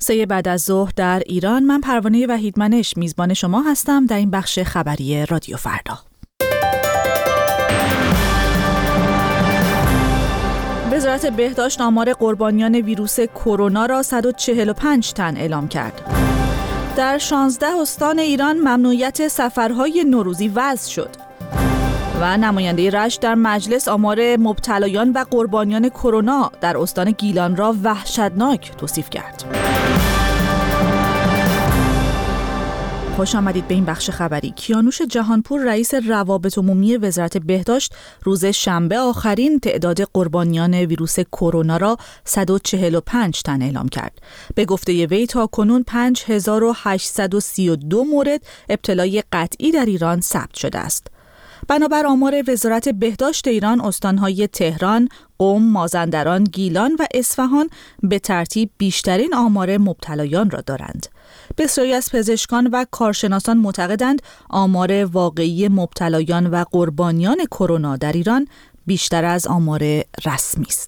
3 بعد از ظهر در ایران. من پروانه وحیدمنش میزبان شما هستم در این بخش خبری رادیو فردا. وزارت بهداشت آمار قربانیان ویروس کرونا را 145 تن اعلام کرد. در 16 استان ایران ممنوعیت سفرهای نوروزی وضع شد. و نماینده رشت در مجلس آمار مبتلایان و قربانیان کرونا در استان گیلان را وحشتناک توصیف کرد. خوش آمدید به این بخش خبری. کیانوش جهانپور رئیس روابط عمومی وزارت بهداشت روز شنبه آخرین تعداد قربانیان ویروس کرونا را 145 تن اعلام کرد. به گفته وی تا کنون 5832 مورد ابتلای قطعی در ایران ثبت شده است. بنابر آمار وزارت بهداشت ایران، استانهای تهران، قم، مازندران، گیلان و اصفهان به ترتیب بیشترین آمار مبتلایان را دارند. بسیاری از پزشکان و کارشناسان معتقدند آمار واقعی مبتلایان و قربانیان کرونا در ایران بیشتر از آمار رسمی است.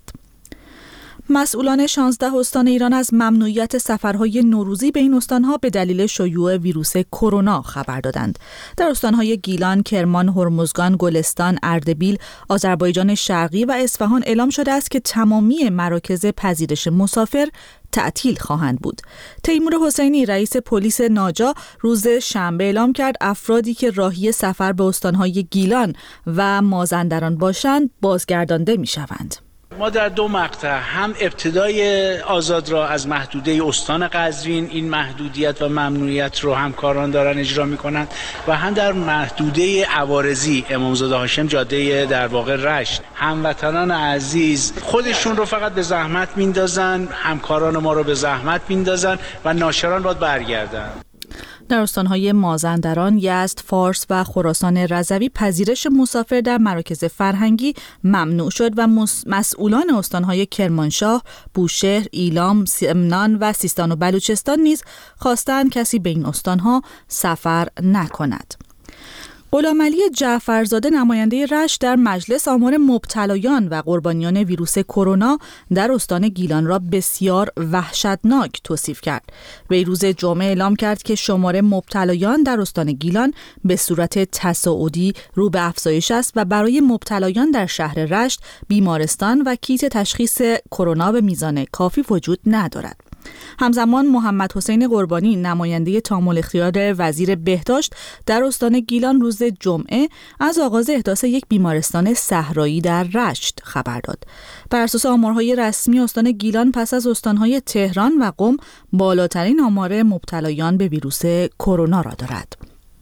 مسئولان 16 استان ایران از ممنوعیت سفرهای نوروزی به این استانها به دلیل شیوع ویروس کرونا خبر دادند. در استانهای گیلان، کرمان، هرمزگان، گلستان، اردبیل، آذربایجان شرقی و اصفهان اعلام شده است که تمامی مراکز پذیرش مسافر تعطیل خواهند بود. تیمور حسینی رئیس پلیس ناجا روز شنبه اعلام کرد افرادی که راهی سفر به استانهای گیلان و مازندران باشند بازگردانده می‌شوند. ما در 2 مقطع هم ابتدای آزاد را از محدوده استان قزوین، این محدودیت و ممنوعیت رو همکاران دارن اجرا میکنند و هم در محدوده عوارضی امامزاده هاشم جاده در واقع رشت. هموطنان عزیز خودشون رو فقط به زحمت میندازن، همکاران ما رو به زحمت میندازن و ناشران باید برگردن. در استانهای مازندران، یزد، فارس و خراسان رضوی پذیرش مسافر در مراکز فرهنگی ممنوع شد و مسئولان استانهای کرمانشاه، بوشهر، ایلام، سمنان و سیستان و بلوچستان نیز خواستند کسی به این استانها سفر نکند. غلامعلی جعفرزاده نماینده رشت در مجلس آمار مبتلایان و قربانیان ویروس کرونا در استان گیلان را بسیار وحشتناک توصیف کرد. وی روز جمعه اعلام کرد که شمار مبتلایان در استان گیلان به صورت تصاعدی رو به افزایش است و برای مبتلایان در شهر رشت بیمارستان و کیت تشخیص کرونا به میزان کافی وجود ندارد. همزمان محمد حسین قربانی نماینده تام الاختیار وزیر بهداشت در استان گیلان روز جمعه از آغاز احداث یک بیمارستان صحرایی در رشت خبر داد. بر اساس آمارهای رسمی استان گیلان پس از استانهای تهران و قم بالاترین آمار مبتلایان به ویروس کرونا را دارد.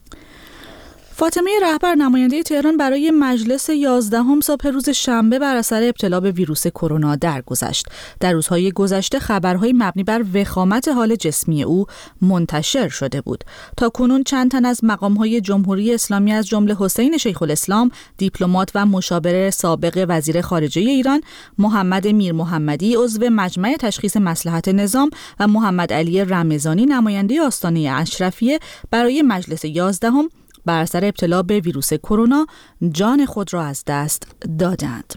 فاطمه رهبر نماینده تهران برای مجلس 11 صبح روز شنبه بر اثر ابتلا به ویروس کرونا درگذشت. در روزهای گذشته خبرهای مبنی بر وخامت حال جسمی او منتشر شده بود. تا کنون چند تن از مقامهای جمهوری اسلامی از جمله حسین شیخ الاسلام، دیپلمات و مشاور سابق وزیر خارجه ایران، محمد میر محمدی عضو مجمع تشخیص مصلحت نظام و محمد علی رمضانی نماینده آستانه اشرفیه برای مجلس 11 بر اثر ابتلا به ویروس کرونا جان خود را از دست دادند.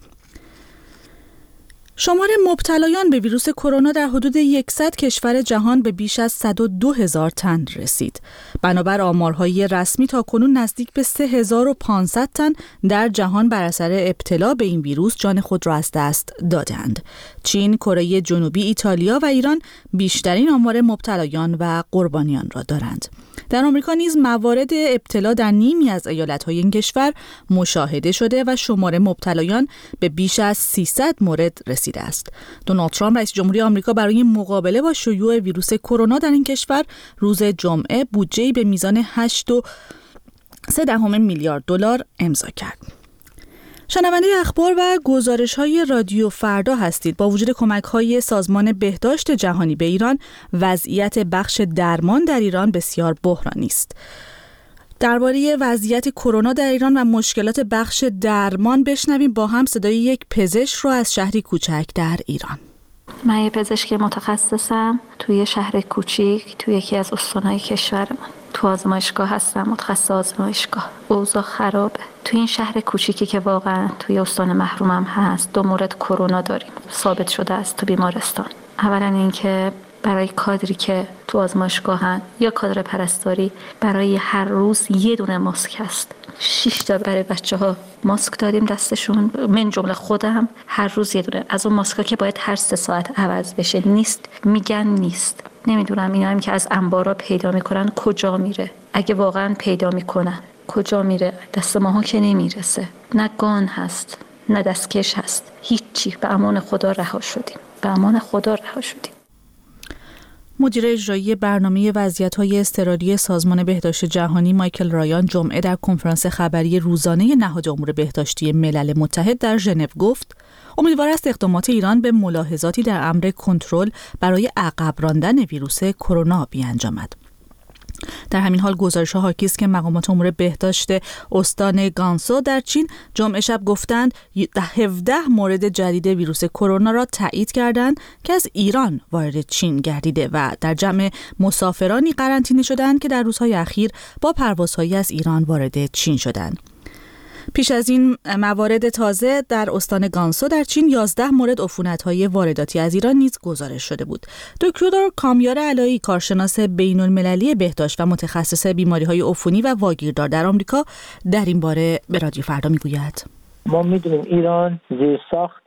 شمار مبتلایان به ویروس کرونا در حدود 100 کشور جهان به بیش از 102,000 تن رسید. بنابر آمارهای رسمی تا کنون نزدیک به 3500 تن در جهان بر اثر ابتلا به این ویروس جان خود را از دست دادند. چین، کره جنوبی، ایتالیا و ایران بیشترین آمار مبتلایان و قربانیان را دارند. در آمریکا نیز موارد ابتلا در نیمی از ایالت‌های این کشور مشاهده شده و شمار مبتلایان به بیش از 300 مورد رسیده است. دونالد ترامپ رئیس جمهوری آمریکا برای مقابله با شیوع ویروس کرونا در این کشور روز جمعه بودجه‌ای به میزان 8.3 میلیارد دلار امضا کرد. شنونده اخبار و گزارش‌های رادیو فردا هستید. با وجود کمک‌های سازمان بهداشت جهانی به ایران، وضعیت بخش درمان در ایران بسیار بحرانی است. درباره وضعیت کرونا در ایران و مشکلات بخش درمان بشنویم با هم صدای یک پزشک رو از شهری کوچک در ایران. من یه پزشک متخصصم توی شهر کوچیک توی یکی از استان‌های کشورمان. تو آزمایشگاه هستم، متخصص آزمایشگاه. اوضاع خرابه. توی این شهر کوچیکی که واقعا توی استان محرومم هست 2 مورد کرونا داریم. ثابت شده است تو بیمارستان. اولا اینکه برای کادری که تو آزمایشگاهن یا کادر پرستاری برای هر روز یه دونه ماسک هست. 6 تا برای بچه‌ها ماسک دادیم دستشون، من جمله خودم هر روز یه دونه. از اون ماسکا که باید هر 3 ساعت عوض بشه نیست، میگن نیست. نمیدونم اینا هم که از انبارا پیدا میکنن کجا میره، اگه واقعا پیدا میکنن کجا میره. دست ماها که نمیرسه، نه گان هست نه دستکش هست، هیچی. به امان خدا رها شدیم، به امان خدا رها شدیم. مدیر اجرایی برنامه وضعیت‌های اضطراری سازمان بهداشت جهانی مایکل رایان جمعه در کنفرانس خبری روزانه نهاد امور بهداشتی ملل متحد در ژنو گفت امیدوار است اقدامات ایران به ملاحظاتی در امر کنترل برای عقب راندن ویروس کرونا بیانجامد. در همین حال گزارش‌ها حاکی است که مقامات امور بهداشت استان گانسو در چین جمعه شب گفتند 17 مورد جدید ویروس کرونا را تایید کردند که از ایران وارد چین گردیده و در جمع مسافرانی قرنطینه شدند که در روزهای اخیر با پروازهایی از ایران وارد چین شدند. پیش از این موارد تازه در استان گانسو در چین 11 مورد عفونت‌های وارداتی از ایران نیز گزارش شده بود. دکتر کامیار علایی کارشناس بین‌المللی بهداشت و متخصص بیماری‌های عفونی و واگیردار در آمریکا در این باره به رادیو فردا میگوید. ما میدونیم ایران زیرساخت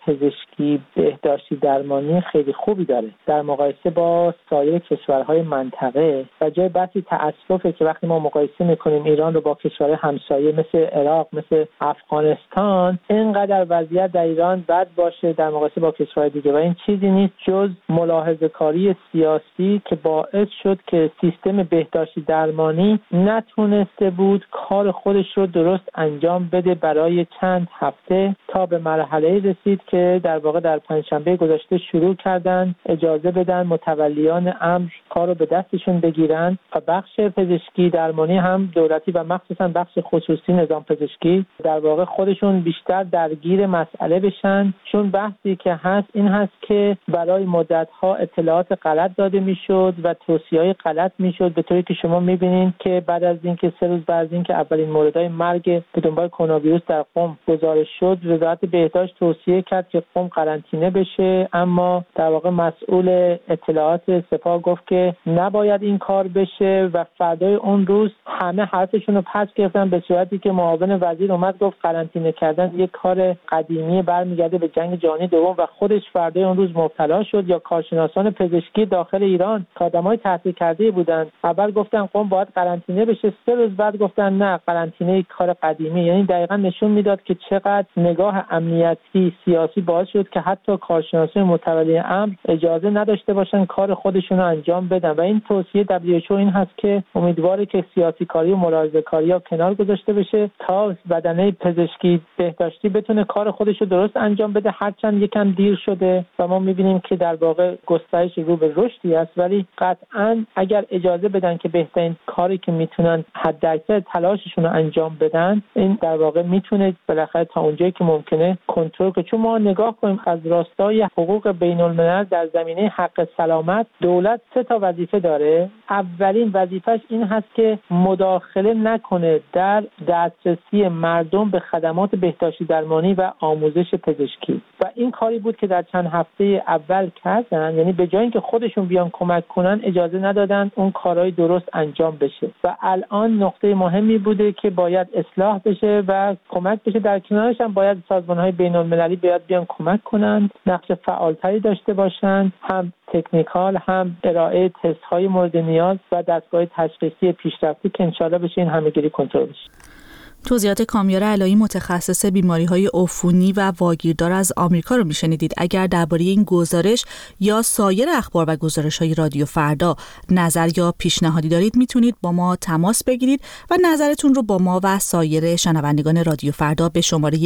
پزشکی بهداشتی درمانی خیلی خوبی داره در مقایسه با سایر کشورهای منطقه و جای بحثی تأسفه که وقتی ما مقایسه میکنیم ایران رو با کشورهای همسایه مثل عراق، مثل افغانستان، اینقدر وضعیت در ایران بد باشه در مقایسه با کشورهای دیگه و این چیزی نیست جز ملاحظه‌کاری سیاسی که باعث شد که سیستم بهداشتی درمانی نتونسته بود کار خودش رو درست انجام بده برای چند هفته تا به مرحله رسید که در واقع در پنجشنبه گذشته شروع کردن اجازه بدن متولیان امر کار رو به دستشون بگیرن و بخش پزشکی درمانی هم دولتی و مخصوصا بخش خصوصی نظام پزشکی در واقع خودشون بیشتر درگیر مسئله بشن، چون بحثی که هست این هست که برای مدت‌ها اطلاعات غلط داده میشد و توصیه‌های غلط میشد، به طوری که شما می‌بینید که بعد از اینکه 3 روز بعد از اینکه اولین موردهای مرگ به دنبال کرونا ویروس در قم گزارش شد، وزارت بهداشت توصیه کرد که قم قرنطینه بشه، اما در واقع مسئول اطلاعات سپاه گفت که نباید این کار بشه و فردای اون روز همه حرفشون رو پس گرفتن، به صورتی که معاون وزیر اومد گفت قرنطینه کردن یک کار قدیمی برمیگرده به جنگ جهانی دوم و خودش فردای اون روز مبتلا شد. یا کارشناسان پزشکی داخل ایران که آدمای تحصیل کرده بودن اول گفتن قم باید قرنطینه بشه، 3 روز بعد گفتن نه قرنطینه کار قدیمی. یعنی دقیقاً نشون میداد که چقدر نگاه امنیتی سیاسی باعث شد که حتی کارشناسان متولی امر اجازه نداشته باشن کار خودشون رو انجام بدن و این توصیه WHO این هست که امیدواره که سیاسی کاری و ملاحظه کاری ها کنار گذاشته بشه تا بدنه پزشکی بهداشتی بتونه کار خودش رو درست انجام بده، هرچند یکم دیر شده و ما میبینیم که در واقع گسترش رو به رشدی است، ولی قطعاً اگر اجازه بدن که بهترین کاری که میتونن حداکثر تلاششون رو انجام بدن، این در واقع میتونه بالاخره تا اونجایی که ممکنه کنترل کنه. چون ما نگاه کنیم از راستای حقوق بین الملل در زمینه حق سلامت، دولت 3 تا وظیفه داره. اولین وظیفش این هست که مداخله نکنه در دسترسی مردم به خدمات بهداشتی درمانی و آموزش پزشکی و این کاری بود که در چند هفته اول کردن، یعنی به جای اینکه خودشون بیان کمک کنن اجازه ندادن اون کارهای درست انجام بشه و الان نقطه مهمی بوده که باید اصلاح بشه و کمک بشه. در کنارش هم باید سازمان‌های بین‌المللی بیان کمک کنند، نقش فعالتری داشته باشند، هم تکنیکال هم ارائه تست‌های مورد نیاز و دستگاه تشخیصی پیشرفته که انشالله بشه این همه‌گیری کنترل بشه. توضیحات کامیار علایی متخصص بیماری‌های عفونی و واگیردار از آمریکا رو میشنیدید. اگر درباره این گزارش یا سایر اخبار و گزارش‌های رادیو فردا نظر یا پیشنهادی دارید میتونید با ما تماس بگیرید و نظرتون رو با ما و سایر شنوندگان رادیو فردا به شماره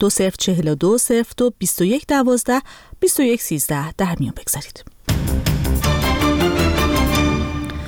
2042 02 21 12 21 13 در میون بگذارید. اما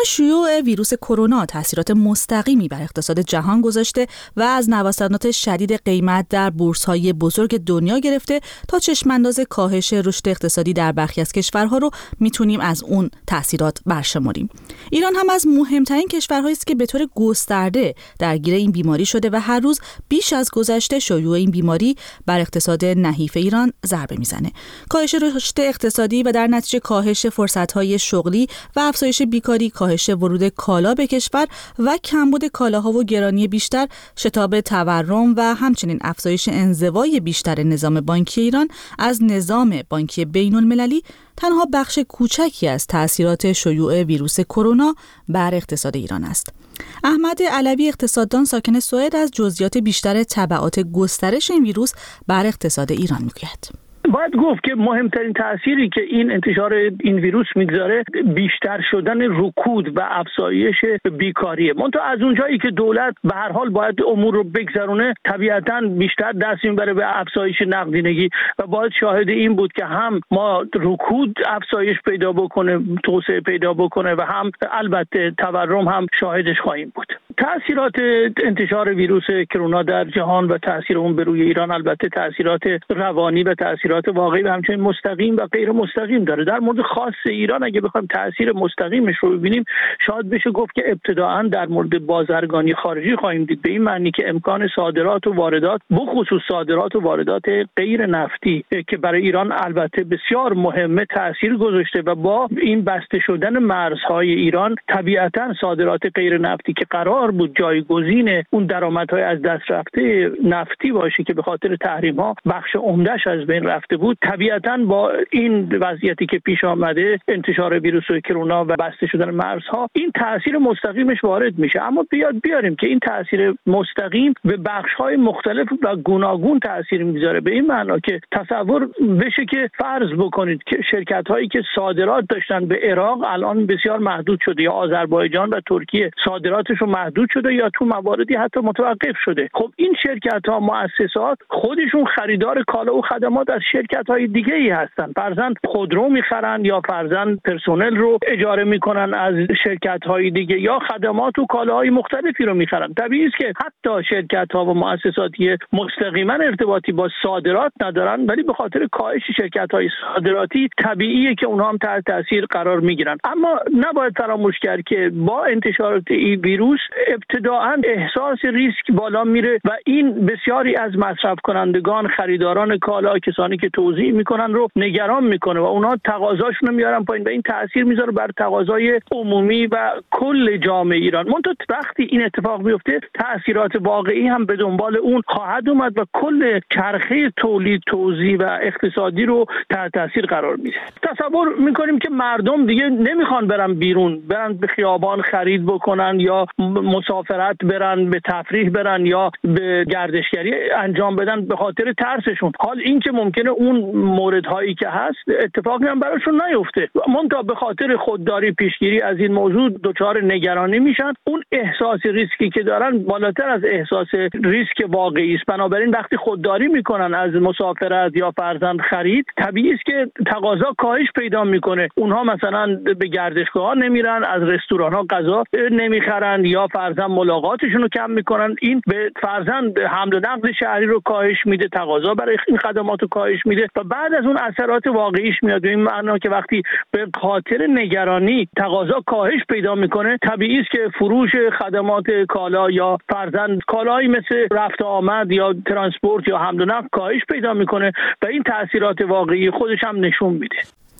شیوع ویروس کرونا تاثیرات مستقیمی بر اقتصاد جهان گذاشته و از نوسانات شدید قیمت در بورس‌های بزرگ دنیا گرفته تا چشم‌انداز کاهش رشد اقتصادی در برخی از کشورها رو میتونیم از اون تاثیرات برشماریم. ایران هم از مهمترین کشورهایی است که به طور گسترده درگیر این بیماری شده و هر روز بیش از گذشته شیوع این بیماری بر اقتصاد نحیف ایران ضربه میزنه. کاهش رشد اقتصادی و در نتیجه کاهش فرصت‌های شغلی و افزایش بیکاری، کاهش ورود کالا به کشور و کمبود کالاها و گرانی بیشتر، شتاب تورم و همچنین افزایش انزوای بیشتر نظام بانکی ایران از نظام بانکی بین‌المللی تنها بخش کوچکی از تأثیرات شیوع ویروس کرونا بر اقتصاد ایران است. احمد علوی اقتصاددان ساکن سوئد از جزئیات بیشتر تبعات گسترش این ویروس بر اقتصاد ایران میگوید. باید گفت که مهمترین تأثیری که این انتشار این ویروس میگذاره بیشتر شدن رکود و افزایش بیکاریه. منتها از اونجایی که دولت به هر حال باید امور رو بگذرونه، طبیعتاً بیشتر دست میبره به افزایش نقدینگی و باید شاهد این بود که هم ما رکود افزایش پیدا بکنه، توسعه پیدا بکنه و هم البته تورم هم شاهدش خواهیم بود. تأثیرات انتشار ویروس کرونا در جهان و تأثیر اون به روی ایران البته تأثیرات روانی و تأثیرات واقعی و همچنین مستقیم و غیر مستقیم داره. در مورد خاص ایران اگه بخوایم تأثیر مستقیمش رو ببینیم، شاید بشه گفت که ابتداءً در مورد بازرگانی خارجی خواهیم دید، به این معنی که امکان صادرات و واردات، بخصوص صادرات و واردات غیر نفتی که برای ایران البته بسیار مهمه، تأثیر گذاشته و با این بسته شدن مرزهای ایران طبیعتاً صادرات غیر نفتی که قرار بود جایگزین اون درآمدهای از دست رفته نفتی باشه که به خاطر تحریم‌ها بخش عمده‌اش از بین رفته بود، طبیعتاً با این وضعیتی که پیش آمده، انتشار ویروس کرونا و بسته شدن مرزها، این تأثیر مستقیمش وارد میشه. اما بیاریم که این تأثیر مستقیم به بخش‌های مختلف و گوناگون تأثیر میذاره، به این معنا که تصور بشه که فرض بکنید که شرکت‌هایی که صادرات داشتن به عراق الان بسیار محدود شده، یا آذربایجان و ترکیه صادراتشون محدود شده یا تو مواردی حتی متوقف شده. خب این شرکت‌ها، مؤسسات خودشون خریدار کالا و خدمات از شرکت‌های دیگه‌ای هستن. فرضاً خودرو می‌خرن یا فرضاً پرسنل رو اجاره می‌کنن از شرکت‌های دیگه یا خدمات و کالاهای مختلفی رو می‌خرن. طبیعیه که حتی شرکت‌ها و مؤسساتی مستقیما ارتباطی با صادرات ندارن، ولی به خاطر کاهش شرکت‌های صادراتی طبیعیه که اونها هم تحت تاثیر قرار می‌گیرن. اما نباید فراموش کرد که با انتشار این ویروس ابتداءً احساس ریسک بالا میره و این بسیاری از مصرف کنندگان، خریداران کالا، کسانی که توزیع میکنن رو نگران میکنه و اونها تقاضاشون رو میارن پایین و این تاثیر میذاره بر تقاضای عمومی و کل جامعه ایران. منتها وقتی این اتفاق میفته، تاثیرات واقعی هم به دنبال اون خواهد اومد و کل چرخه تولید، توزیع و اقتصادی رو تحت تاثیر قرار میده. تصور میکنیم که مردم دیگه نمیخوان برن بیرون، برن به خیابان خرید بکنن یا مسافرت برن، به تفریح برن یا به گردشگری انجام بدن به خاطر ترسشون. حال این که ممکنه اون موردهایی که هست اتفاقی هم براشون نیفته، منتها به خاطر خودداری، پیشگیری از این موضوع دچار نگرانی میشن. اون احساس ریسکی که دارن بالاتر از احساس ریسک واقعی است. بنابراین وقتی خودداری میکنن از مسافرت یا فرضاً خرید، طبیعی است که تقاضا کاهش پیدا میکنه. اونها مثلا به گردشگاه‌ها نمیرن، از رستوران‌ها غذا نمیخرن یا فرضاً ملاقاتشون رو کم میکنن. این به فرضاً حمل و نقل شهری رو کاهش میده، تقاضا برای این خدمات رو کاهش میده و بعد از اون اثرات واقعیش میاد. به این معنا که وقتی به خاطر نگرانی تقاضا کاهش پیدا میکنه، طبیعی است که فروش خدمات کالا یا فرضاً کالایی مثل رفت آمد یا ترانسپورت یا حمل و نقل کاهش پیدا میکنه و این تاثیرات واقعی خودش هم نشون میده.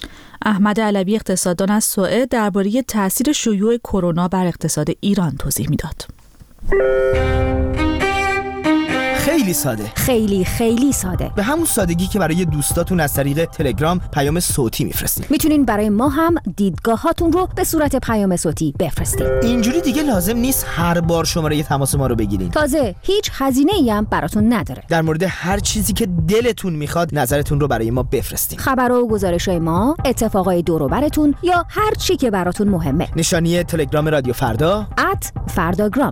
احمد علوی اقتصاددان از سوئد درباره تاثیر شیوع کرونا بر اقتصاد ایران توضیح میداد. خیلی ساده، خیلی ساده، به همون سادگی که برای دوستاتون از طریق تلگرام پیام صوتی میفرستید. میتونین برای ما هم دیدگاهاتون رو به صورت پیام صوتی بفرستید. اینجوری دیگه لازم نیست هر بار شماره تماس ما رو بگیرین. تازه هیچ هزینه‌ای هم براتون نداره. در مورد هر چیزی که دلتون میخواد نظرتون رو برای ما بفرستید. خبرها و گزارش‌های ما، اتفاقای دور و براتون یا هر چی که براتون مهمه. نشانی تلگرام رادیو فردا @فرداگرام.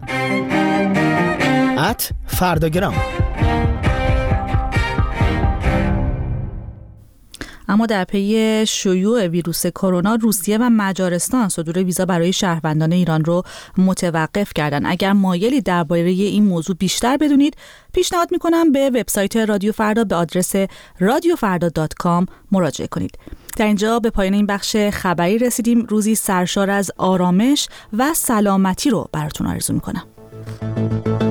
@فرداگرام. اما در پی شیوع ویروس کرونا روسیه و مجارستان صدور ویزا برای شهروندان ایران رو متوقف کردن. اگر مایلی درباره این موضوع بیشتر بدونید، پیشنهاد میکنم به وبسایت رادیو فردا به آدرس radiofarda.com مراجعه کنید. در اینجا به پایان این بخش خبری رسیدیم. روزی سرشار از آرامش و سلامتی رو براتون آرزو میکنم.